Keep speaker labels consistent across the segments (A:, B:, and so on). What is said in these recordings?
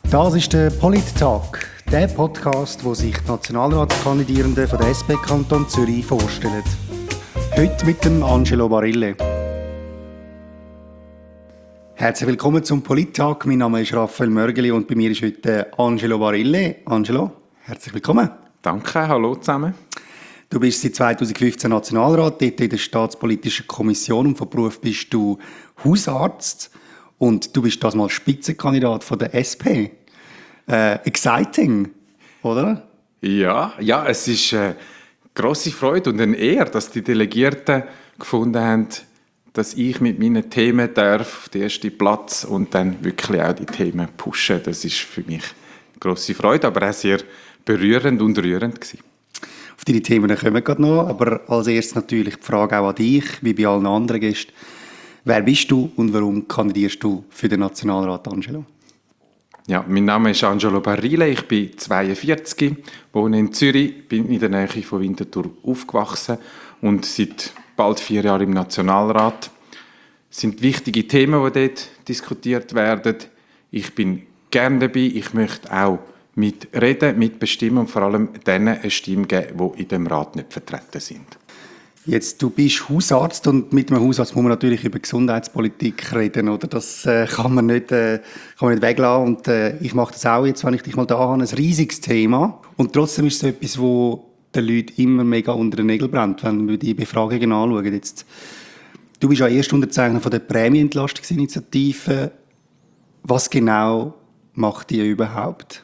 A: Das ist der Polit-Talk, der Podcast, wo sich die Nationalratskandidierenden von der SP Kanton Zürich vorstellen. Heute mit dem Angelo Barille. Herzlich willkommen zum Polit-Talk. Mein Name ist Raphael Mörgeli und bei mir ist heute Angelo Barille. Angelo, herzlich willkommen.
B: Danke, hallo zusammen.
A: Du bist seit 2015 Nationalrat, dort in der Staatspolitischen Kommission und von Beruf bist du Hausarzt und du bist das mal Spitzenkandidat von der SP. Exciting, oder?
B: Ja, es ist eine grosse Freude und eine Ehre, dass die Delegierten gefunden haben, dass ich mit meinen Themen darf auf den ersten Platz und dann wirklich auch die Themen pushen. Das ist für mich eine grosse Freude, aber auch sehr berührend und rührend gewesen.
A: Auf deine Themen kommen wir gerade noch, aber als erstes natürlich die Frage auch an dich, wie bei allen anderen Gästen. Wer bist du und warum kandidierst du für den Nationalrat, Angelo?
B: Ja, mein Name ist Angelo Barille, ich bin 42, wohne in Zürich, bin in der Nähe von Winterthur aufgewachsen und seit bald 4 Jahren im Nationalrat. Es sind wichtige Themen, die dort diskutiert werden. Ich bin gerne dabei, ich möchte auch mitreden, mitbestimmen und vor allem denen eine Stimme geben, die in dem Rat nicht vertreten sind.
A: Jetzt, du bist Hausarzt und mit einem Hausarzt muss man natürlich über Gesundheitspolitik reden, oder? Das kann man nicht weglassen und ich mache das auch jetzt, wenn ich dich mal da habe, ein riesiges Thema. Und trotzdem ist es etwas, wo den Leuten immer mega unter den Nägeln brennt, wenn wir die Befragungen anschauen. Jetzt, du bist ja Erstunterzeichner von der Prämienentlastungsinitiative. Was genau macht die überhaupt?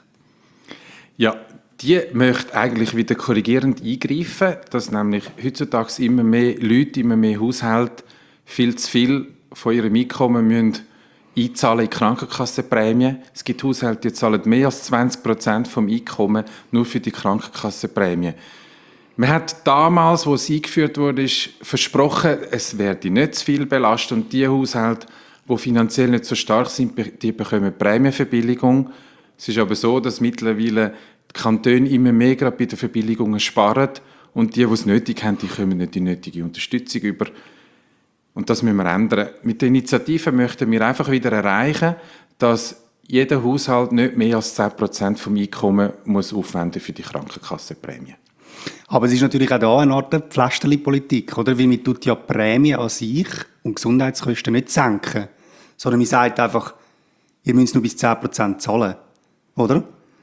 A: Ja,
B: die möchte eigentlich wieder korrigierend eingreifen, dass nämlich heutzutage immer mehr Leute, immer mehr Haushalte viel zu viel von ihrem Einkommen müssen einzahlen in die Krankenkassenprämie. Es gibt Haushalte, die zahlen mehr als 20% vom Einkommen nur für die Krankenkassenprämie. Man hat damals, als es eingeführt wurde, versprochen, es werde nicht zu viel belastet und die Haushalte, die finanziell nicht so stark sind, die bekommen Prämienverbilligung. Es ist aber so, dass mittlerweile die Kantone immer mehr gerade bei den Verbilligungen sparen und die es nötig haben, die kommen nicht die nötige Unterstützung über. Und das müssen wir ändern. Mit der Initiative möchten wir einfach wieder erreichen, dass jeder Haushalt nicht mehr als 10% vom Einkommen muss aufwenden für die Krankenkassenprämie.
A: Aber es ist natürlich auch da eine Art Pflasterli-Politik, oder? Weil man tut ja Prämie an sich und Gesundheitskosten nicht senken, sondern man sagt einfach, ihr müsst nur bis 10% zahlen, oder?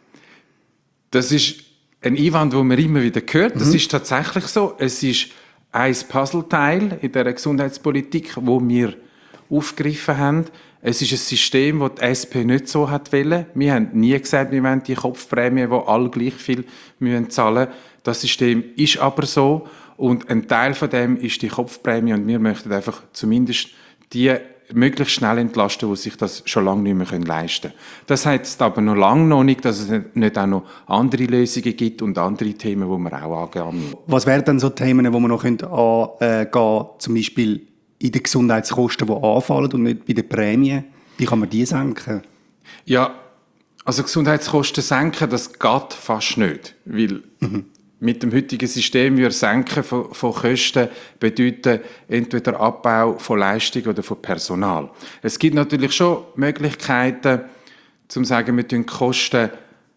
B: Das ist ein Einwand, den man immer wieder hört. Das ist tatsächlich so. Es ist ein Puzzleteil in der Gesundheitspolitik, wo wir aufgegriffen haben. Es ist ein System, das die SP nicht so wollte. Wir haben nie gesagt, wir wollen die Kopfprämie, die alle gleich viel zahlen müssen. Das System ist aber so. Und ein Teil von dem ist die Kopfprämie. Und wir möchten einfach zumindest die möglichst schnell entlasten, die sich das schon lange nicht mehr leisten können. Das heißt aber noch lange noch nicht, dass es nicht auch noch andere Lösungen gibt und andere Themen, die wir auch angehen müssen.
A: Was wären denn so Themen, die wir noch angehen können, zum Beispiel in den Gesundheitskosten, die anfallen und nicht bei den Prämien? Wie kann man die senken?
B: Ja, also Gesundheitskosten senken, das geht fast nicht, weil mit dem heutigen System wir senken von Kosten bedeuten entweder Abbau von Leistung oder von Personal. Es gibt natürlich schon Möglichkeiten, zum sagen, wir tun Kostenanstieg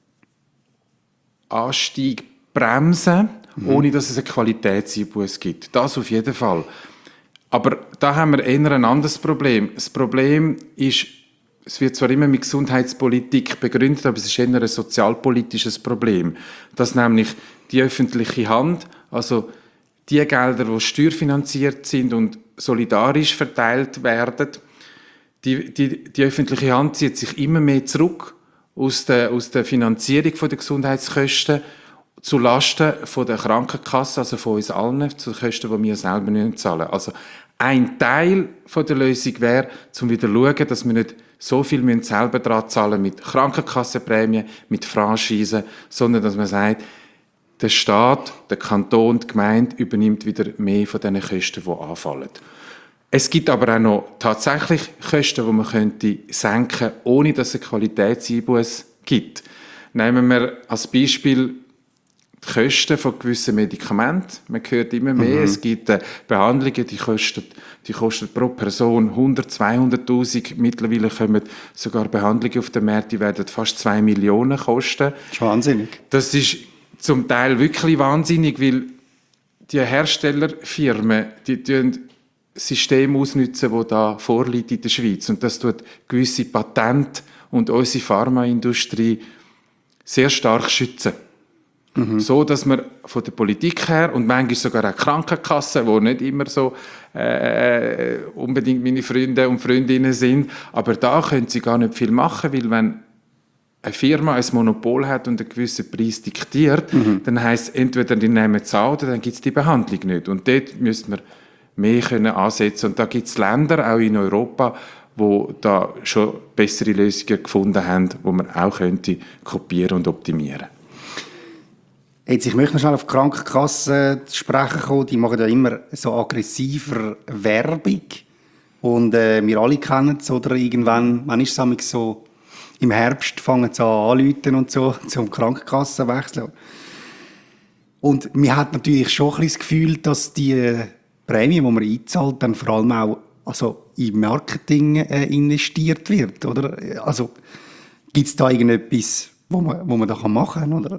B: bremsen, ohne dass es einen Qualitätseinbuß gibt. Das auf jeden Fall. Aber da haben wir eher ein anderes Problem. Das Problem ist, es wird zwar immer mit Gesundheitspolitik begründet, aber es ist eher ein sozialpolitisches Problem. Dass nämlich die öffentliche Hand, also die Gelder, die steuerfinanziert sind und solidarisch verteilt werden, die öffentliche Hand zieht sich immer mehr zurück aus der Finanzierung der Gesundheitskosten zu Lasten von der Krankenkasse, also von uns allen, zu den Kosten, die wir selber nicht zahlen. Also ein Teil der Lösung wäre, um wieder zu schauen, dass wir nicht so viel selber dran zahlen mit Krankenkassenprämien, mit Franchisen, sondern dass man sagt, der Staat, der Kanton, die Gemeinde übernimmt wieder mehr von diesen Kosten, die anfallen. Es gibt aber auch noch tatsächlich Kosten, die man senken könnte, ohne dass es einen Qualitätseinbuß gibt. Nehmen wir als Beispiel die die Kosten von gewissen Medikamenten. Man hört immer mehr, es gibt Behandlungen, die kosten pro Person 100, 200'000. Mittlerweile kommen sogar Behandlungen auf den Markt, die werden fast 2 Millionen kosten.
A: Das ist wahnsinnig.
B: Das ist zum Teil wirklich wahnsinnig, weil die Herstellerfirmen, die System ausnutzen, das da vorliegt in der Schweiz. Und das tut gewisse Patente und unsere Pharmaindustrie sehr stark schützen. So, dass man von der Politik her und manchmal sogar auch Krankenkassen, die nicht immer so unbedingt meine Freunde und Freundinnen sind, aber da können sie gar nicht viel machen, weil wenn eine Firma ein Monopol hat und einen gewissen Preis diktiert, dann heisst es entweder, die nehmen es an oder dann gibt es die Behandlung nicht. Und dort müsste man mehr können ansetzen. Und da gibt es Länder, auch in Europa, die da schon bessere Lösungen gefunden haben, die man auch könnte kopieren und optimieren.
A: Jetzt, ich möchte noch schnell auf die Krankenkassen zu sprechen kommen. Die machen ja immer so aggressiver Werbung. Und wir alle kennen es. Oder irgendwann, wann ist es so, im Herbst fangen sie an anzurufen und so, zum Krankenkassen wechseln. Und man hat natürlich schon ein bisschen das Gefühl, dass die Prämie, die man einzahlt, dann vor allem auch in Marketing investiert wird, oder? Also, gibt es da irgendetwas, wo man da machen kann, oder?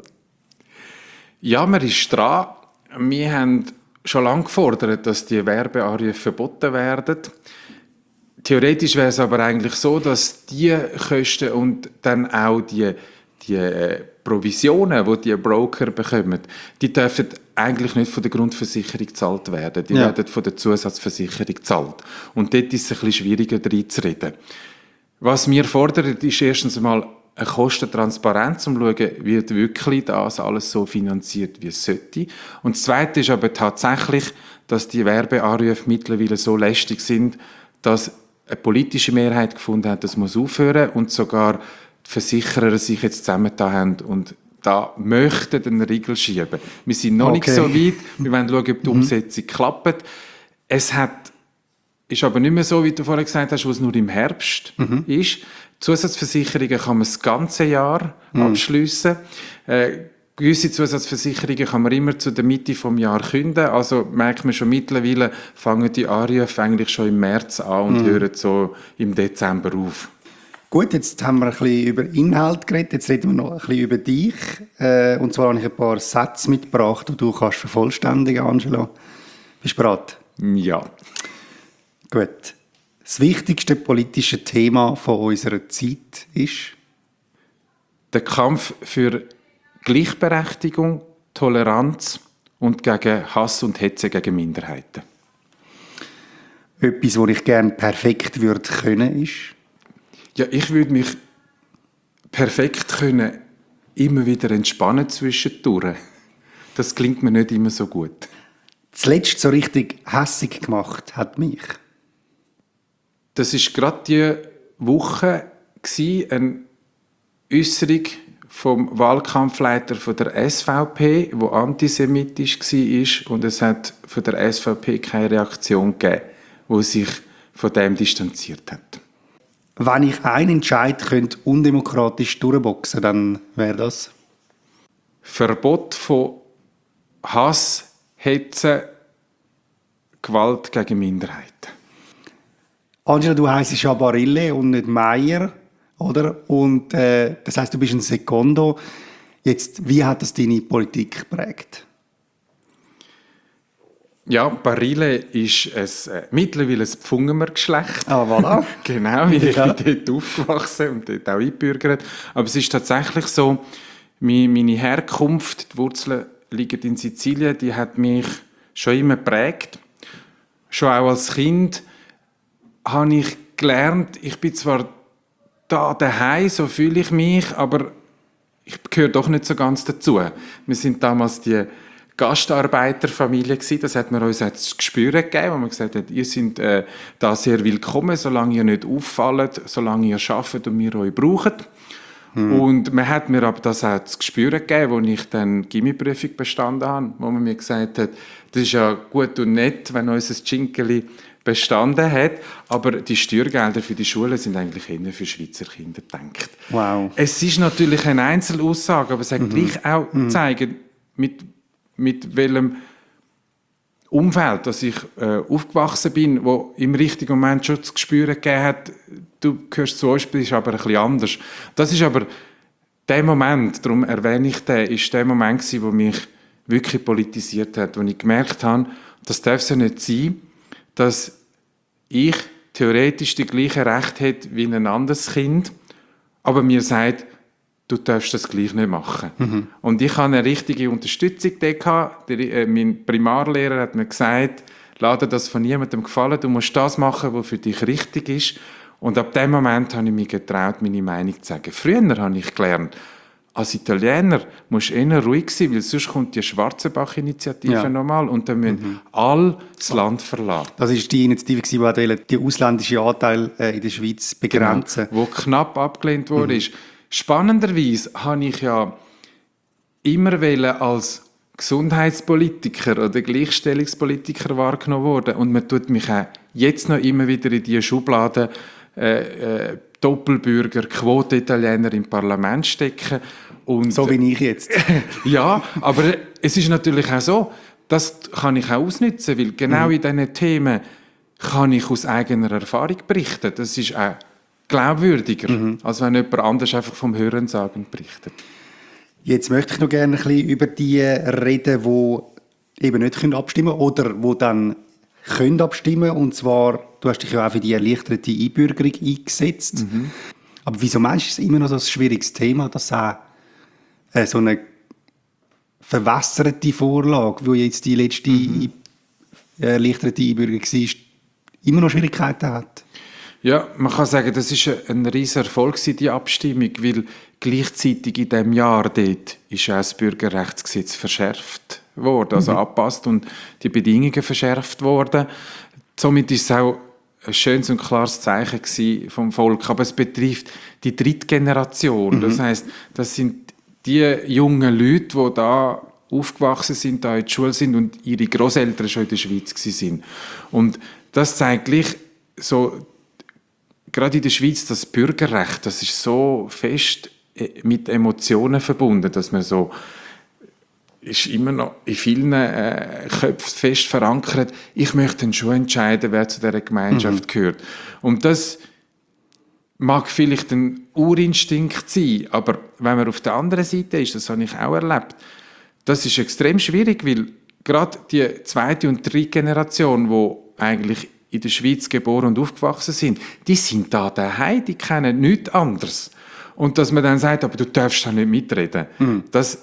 B: Ja, man ist dran. Wir haben schon lange gefordert, dass die Werbeanrufe verboten werden. Theoretisch wäre es aber eigentlich so, dass die Kosten und dann auch die Provisionen, die Broker bekommen, die dürfen eigentlich nicht von der Grundversicherung gezahlt werden. Die werden von der Zusatzversicherung gezahlt. Und dort ist es ein bisschen schwieriger, reinzureden. Was wir fordern, ist erstens einmal eine Kostentransparenz, um zu schauen, wird wirklich das alles so finanziert, wie es sollte. Und das Zweite ist aber tatsächlich, dass die Werbeanrufe mittlerweile so lästig sind, dass eine politische Mehrheit gefunden hat, das muss aufhören und sogar die Versicherer sich jetzt zusammengetan haben und da möchten einen Riegel schieben. Wir sind noch nicht so weit. Wir wollen schauen, ob die Umsetzung klappt. Es ist aber nicht mehr so, wie du vorhin gesagt hast, wo es nur im Herbst ist. Zusatzversicherungen kann man das ganze Jahr abschliessen. Gewisse Zusatzversicherungen kann man immer zu der Mitte des Jahres kündigen. Also merkt man schon mittlerweile, fangen die Anrufe eigentlich schon im März an und hören so im Dezember auf.
A: Gut, jetzt haben wir ein bisschen über Inhalt geredet, jetzt reden wir noch ein bisschen über dich. Und zwar habe ich ein paar Sätze mitgebracht, die du kannst vervollständigen, Angelo. Bist du bereit?
B: Ja.
A: Gut. Das wichtigste politische Thema von unserer Zeit ist?
B: Der Kampf für Gleichberechtigung, Toleranz und gegen Hass und Hetze gegen Minderheiten.
A: Etwas, was ich gerne perfekt würde können, ist?
B: Ja, ich würde mich perfekt können immer wieder entspannen zwischendurch. Das klingt mir nicht immer so gut.
A: Zuletzt so richtig hässig gemacht hat mich.
B: Das war gerade die Woche eine Äußerung vom Wahlkampfleiter von der SVP, der antisemitisch war, und es hat von der SVP keine Reaktion gegeben, die sich von dem distanziert hat.
A: Wenn ich einen Entscheid könnte undemokratisch durchboxen, dann wäre das?
B: Verbot von Hass, Hetze, Gewalt gegen Minderheiten.
A: Angela, du heisst ja Barille und nicht Meier, oder? Und das heisst, du bist ein Secondo. Jetzt, wie hat das deine Politik geprägt?
B: Ja, Barille ist mittlerweile ein Pfungemer-Geschlecht.
A: Ah, voilà.
B: Genau, ich bin dort aufgewachsen und dort auch eingebürgert. Aber es ist tatsächlich so, meine Herkunft, die Wurzeln liegen in Sizilien, die hat mich schon immer geprägt. Schon auch als Kind habe ich gelernt, ich bin zwar da daheim, so fühle ich mich, aber ich gehöre doch nicht so ganz dazu. Wir sind damals die Gastarbeiterfamilie gewesen. Das hat man uns als Gespür gegeben, wo man gesagt hat, ihr seid da sehr willkommen, solange ihr nicht auffallt, solange ihr arbeitet und wir euch brauchen. Und man hat mir aber das auch zu Gespür gegeben, als ich dann die Gimmi-Prüfung bestanden habe, wo man mir gesagt hat, das ist ja gut und nett, wenn unser Tschinkeli bestanden hat, aber die Steuergelder für die Schulen sind eigentlich eher für Schweizer Kinder gedacht.
A: Wow.
B: Es ist natürlich eine Einzelaussage, aber es hat gleich auch gezeigt, mit welchem Umfeld, dass ich aufgewachsen bin, wo im richtigen Moment schon das Gespür gegeben hat, du gehörst zu uns, bist aber ein bisschen anders. Das ist aber der Moment, darum erwähne ich den, ist der Moment gewesen, wo mich wirklich politisiert hat, wo ich gemerkt habe, das darf es ja nicht sein, dass ich theoretisch die gleichen Rechte hätte wie ein anderes Kind, aber mir sagt, du darfst das gleich nicht machen. Mhm. Und ich hatte eine richtige Unterstützung da. Mein Primarlehrer hat mir gesagt, lass dir das von niemandem gefallen, du musst das machen, was für dich richtig ist. Und ab dem Moment habe ich mich getraut, meine Meinung zu sagen. Früher habe ich gelernt, als Italiener musst du eher ruhig sein, weil sonst kommt die Schwarzenbach-Initiative nochmal und dann müssen alle das Land verlassen.
A: Das war die Initiative, die den ausländischen Anteil in der Schweiz begrenzen.
B: Genau, wo knapp abgelehnt wurde. Spannenderweise habe ich ja immer als Gesundheitspolitiker oder Gleichstellungspolitiker wahrgenommen worden und man tut mich auch jetzt noch immer wieder in diese Schublade Doppelbürger, Quote-Italiener im Parlament stecken. Und,
A: so wie ich jetzt.
B: Ja, aber es ist natürlich auch so, das kann ich auch ausnutzen, weil genau in diesen Themen kann ich aus eigener Erfahrung berichten. Das ist auch glaubwürdiger, als wenn jemand anders einfach vom Hörensagen berichtet.
A: Jetzt möchte ich noch gerne ein bisschen über die reden, die eben nicht abstimmen können oder die dann können abstimmen. Und zwar, du hast dich ja auch für die erleichterte Einbürgerung eingesetzt. Aber wieso meinst du, ist es immer noch so ein schwieriges Thema, dass auch so eine verwässerte Vorlage, wie jetzt die letzte erleichterte Einbürgerung war, immer noch Schwierigkeiten hat?
B: Ja, man kann sagen, das ist ein riesiger Erfolg, die Abstimmung, weil gleichzeitig in diesem Jahr dort ist auch das Bürgerrechtsgesetz verschärft worden, also angepasst und die Bedingungen verschärft worden. Somit ist es auch ein schönes und klares Zeichen vom Volk. Aber es betrifft die dritte Generation. Das heisst, das sind die jungen Leute, die da aufgewachsen sind, da in der Schule sind und ihre Grosseltern schon in der Schweiz waren. Und das zeigt gleich so, gerade in der Schweiz, das Bürgerrecht, das ist so fest mit Emotionen verbunden, dass man so ist immer noch in vielen Köpfen fest verankert, ich möchte dann schon entscheiden, wer zu dieser Gemeinschaft gehört. Und das mag vielleicht ein Urinstinkt sein, aber wenn man auf der anderen Seite ist, das habe ich auch erlebt, das ist extrem schwierig, weil gerade die zweite und dritte Generation, die eigentlich in der Schweiz geboren und aufgewachsen sind, die sind da daheim, die kennen nichts anderes. Und dass man dann sagt, aber du darfst da nicht mitreden, das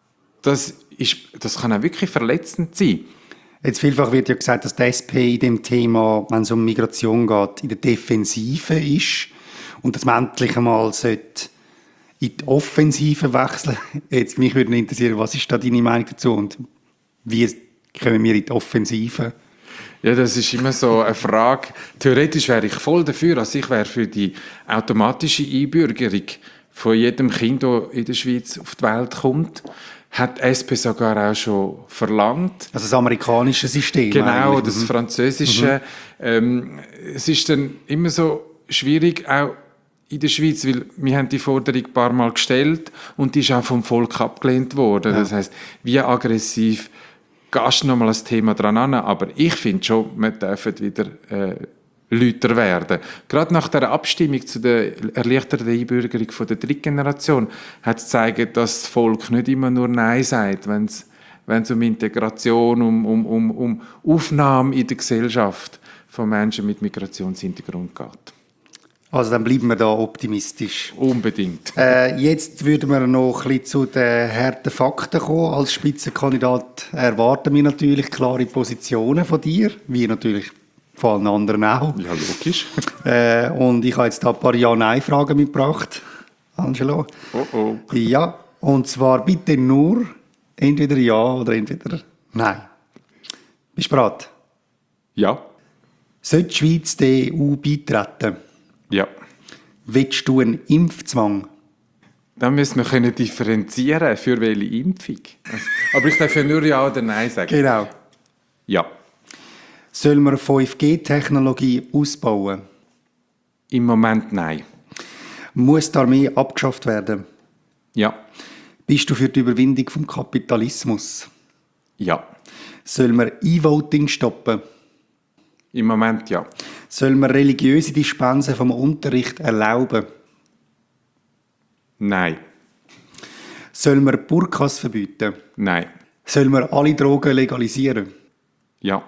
B: kann auch wirklich verletzend sein.
A: Jetzt vielfach wird ja gesagt, dass die SP in dem Thema, wenn es um Migration geht, in der Defensive ist und dass man endlich einmal in die Offensive wechseln sollte. Jetzt, mich würde interessieren, was ist da deine Meinung dazu und wie kommen wir in die Offensive?
B: Ja, das ist immer so eine Frage. Theoretisch wäre ich voll dafür, also ich wäre für die automatische Einbürgerung von jedem Kind, das in der Schweiz auf die Welt kommt. Hat die SP sogar auch schon verlangt.
A: Also das amerikanische System.
B: Genau, das französische. Es ist dann immer so schwierig, auch in der Schweiz, weil wir haben die Forderung ein paar Mal gestellt und die ist auch vom Volk abgelehnt worden. Ja. Das heisst, wie aggressiv gehst du noch mal das Thema dran an, aber ich finde schon, wir dürfen wieder lauter werden. Gerade nach der Abstimmung zu der erleichterten Einbürgerung von der dritten Generation hat es gezeigt, dass das Volk nicht immer nur Nein sagt, wenn es um Integration, um Aufnahme in der Gesellschaft von Menschen mit Migrationshintergrund geht.
A: Also dann bleiben wir da optimistisch.
B: Unbedingt.
A: Jetzt würden wir noch ein bisschen zu den harten Fakten kommen. Als Spitzenkandidat erwarten wir natürlich klare Positionen von dir, wie natürlich von allen anderen auch.
B: Ja, logisch.
A: Und ich habe jetzt da ein paar Ja-Nein-Fragen mitgebracht, Angelo.
B: Oh.
A: Ja, und zwar bitte nur entweder Ja oder entweder Nein. Bist du bereit?
B: Ja.
A: Sollte die Schweiz der EU beitreten?
B: Ja.
A: Willst du einen Impfzwang?
B: Dann müssen wir können differenzieren, für welche Impfung. Aber ich darf ja nur Ja oder Nein sagen.
A: Genau.
B: Ja.
A: Sollen wir 5G-Technologie ausbauen?
B: Im Moment nein.
A: Muss die Armee abgeschafft werden?
B: Ja.
A: Bist du für die Überwindung vom Kapitalismus?
B: Ja.
A: Sollen wir E-Voting stoppen?
B: Im Moment ja.
A: Sollen wir religiöse Dispensen vom Unterricht erlauben?
B: Nein.
A: Sollen wir Burkas verbieten?
B: Nein.
A: Sollen wir alle Drogen legalisieren?
B: Ja.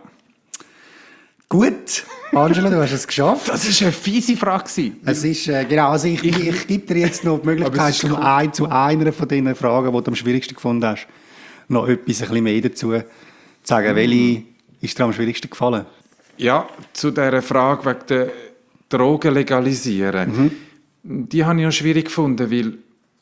A: Gut, Angelo, du hast es geschafft.
B: Das war eine fiese Frage.
A: Es ist, genau, also ich gebe dir jetzt noch die Möglichkeit, zu einer von diesen Fragen, die du am schwierigsten gefunden hast, noch etwas ein bisschen mehr dazu zu sagen. Welche ist dir am schwierigsten gefallen?
B: Ja, zu dieser Frage wegen der Drogen legalisieren. Die habe ich auch schwierig gefunden, weil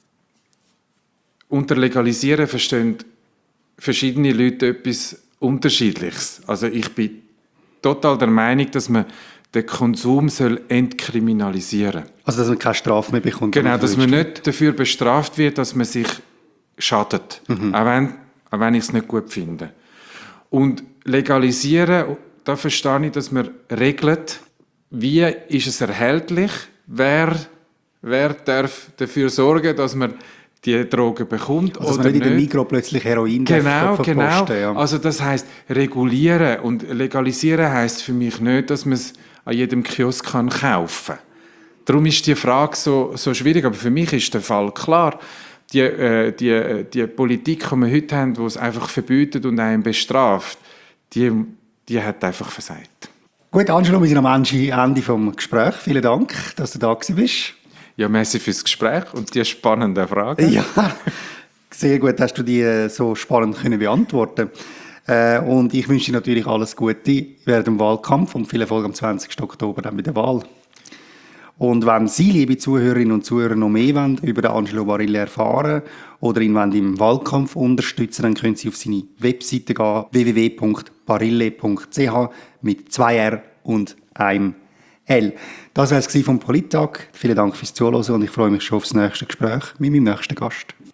B: unter Legalisieren verstehen verschiedene Leute etwas Unterschiedliches. Also ich bin total der Meinung, dass man den Konsum entkriminalisieren soll.
A: Also dass man keine Strafe mehr bekommt?
B: Genau, dass man nicht dafür bestraft wird, dass man sich schadet. Auch wenn ich es nicht gut finde. Und legalisieren, da verstehe ich, dass man regelt, wie ist es erhältlich, wer darf dafür sorgen, dass man die Drogen bekommt
A: also
B: oder
A: nicht. Dass man nicht in der
B: nicht.
A: Mikro plötzlich Heroin
B: Genau.
A: Ja.
B: Also das heisst regulieren und legalisieren heisst für mich nicht, dass man es an jedem Kiosk kaufen kann. Darum ist die Frage so schwierig, aber für mich ist der Fall klar. Die Politik, die wir heute haben, die es einfach verbietet und einen bestraft, die hat einfach versagt.
A: Gut, Angelo, wir sind am Ende des Gesprächs. Vielen Dank, dass du da bist.
B: Ja, merci fürs Gespräch und die spannenden Fragen.
A: Ja, sehr gut, hast du die so spannend können beantworten. Und ich wünsche dir natürlich alles Gute während dem Wahlkampf und viel Erfolg am 20. Oktober dann bei der Wahl. Und wenn Sie, liebe Zuhörerinnen und Zuhörer, noch mehr wollen, über den Angelo Barilli erfahren oder ihn im Wahlkampf unterstützen, dann können Sie auf seine Webseite gehen, www.barilli.ch mit 2 R und einem L. Das war es vom Polittag. Vielen Dank fürs Zuhören und ich freue mich schon auf das nächste Gespräch mit meinem nächsten Gast.